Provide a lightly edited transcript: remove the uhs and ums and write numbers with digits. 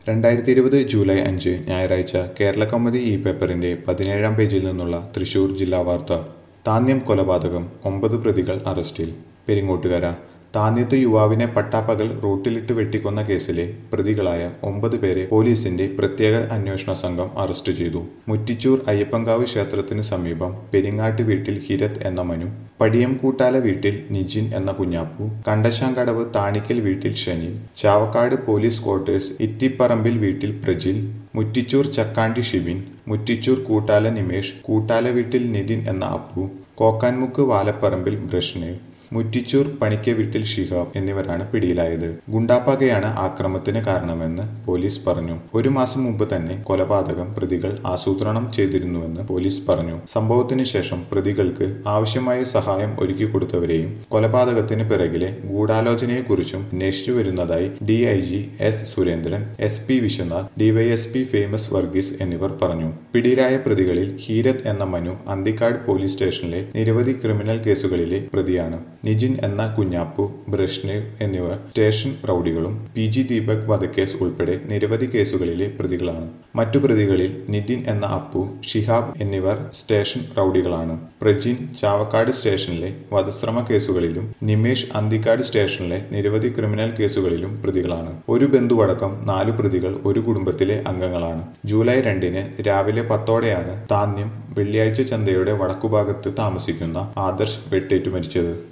2020 July 5 ഞായറാഴ്ച കേരളകൗമുദി ഈ പേപ്പറിന്റെ 17-ാം പേജിൽ നിന്നുള്ള തൃശൂർ ജില്ലാ വാർത്ത. താന്ന്യം കൊലപാതകം 9 പ്രതികൾ അറസ്റ്റിൽ. പെരിങ്ങോട്ടുകര താന്ന്യത്ത് യുവാവിനെ പട്ടാപ്പകൽ റോട്ടിലിട്ട് വെട്ടിക്കൊന്ന കേസിലെ പ്രതികളായ 9 പേരെ പോലീസിന്റെ പ്രത്യേക അന്വേഷണ സംഘം അറസ്റ്റ് ചെയ്തു. മുറ്റിച്ചൂർ അയ്യപ്പൻകാവ് ക്ഷേത്രത്തിന് സമീപം പെരിങ്ങാട്ട് വീട്ടിൽ ഹിരത് എന്ന മനു, പടിയം കൂട്ടാല വീട്ടിൽ നിജിൻ എന്ന കുഞ്ഞാപ്പു, കണ്ടശാങ്കടവ് താണിക്കൽ വീട്ടിൽ ഷനിൽ, ചാവക്കാട് പോലീസ് ക്വാർട്ടേഴ്സ് ഇത്തിപ്പറമ്പിൽ വീട്ടിൽ പ്രജിൽ, മുറ്റിച്ചൂർ ചക്കാണ്ടി ഷിബിൻ, മുറ്റിച്ചൂർ കൂട്ടാല നിമേഷ്, കൂട്ടാല വീട്ടിൽ നിതിൻ എന്ന അപ്പു, കോക്കാൻമുക്ക് വാലപ്പറമ്പിൽ ബ്രഷ്നേവ്, മുറ്റിച്ചൂർ പണിക്ക വീട്ടിൽ ഷിഹാബ് എന്നിവരാണ് പിടിയിലായത്. ഗുണ്ടാപ്പകയാണ് ആക്രമണത്തിന് കാരണമെന്ന് പോലീസ് പറഞ്ഞു. 1 മാസം മുമ്പ് തന്നെ കൊലപാതകം പ്രതികൾ ആസൂത്രണം ചെയ്തിരുന്നുവെന്ന് പോലീസ് പറഞ്ഞു. സംഭവത്തിന് ശേഷം പ്രതികൾക്ക് ആവശ്യമായ സഹായം ഒരുക്കിക്കൊടുത്തവരെയും കൊലപാതകത്തിന് പിറകിലെ ഗൂഢാലോചനയെക്കുറിച്ചും അന്വേഷിച്ചു വരുന്നതായി DIG S Surendran, SP Viswanath, DYSP Famous Varghese എന്നിവർ പറഞ്ഞു. പിടിയിലായ പ്രതികളിൽ ഹീരത് എന്ന മനു അന്തിക്കാട് പോലീസ് സ്റ്റേഷനിലെ നിരവധി ക്രിമിനൽ കേസുകളിലെ പ്രതിയാണ്. നിജിൻ എന്ന കുഞ്ഞാപ്പു, ബ്രഷ്നേവ് എന്നിവർ സ്റ്റേഷൻ റൌഡികളും PG ദീപക് വധക്കേസ് ഉൾപ്പെടെ നിരവധി കേസുകളിലെ പ്രതികളാണ്. മറ്റു പ്രതികളിൽ നിതിൻ എന്ന അപ്പു, ഷിഹാബ് എന്നിവർ സ്റ്റേഷൻ റൌഡികളാണ്. പ്രജിൻ ചാവക്കാട് സ്റ്റേഷനിലെ വധശ്രമ കേസുകളിലും നിമേഷ് അന്തിക്കാട് സ്റ്റേഷനിലെ നിരവധി ക്രിമിനൽ കേസുകളിലും പ്രതികളാണ്. ഒരു ബന്ധുവടക്കം 4 പ്രതികൾ ഒരു കുടുംബത്തിലെ അംഗങ്ങളാണ്. ജൂലൈ 2 രാവിലെ 10ഓടെയാണ് താന്ന്യം വെള്ളിയാഴ്ച ചന്തയുടെ വടക്കുഭാഗത്ത് താമസിക്കുന്ന ആദർശ് വെട്ടേറ്റു മരിച്ചത്.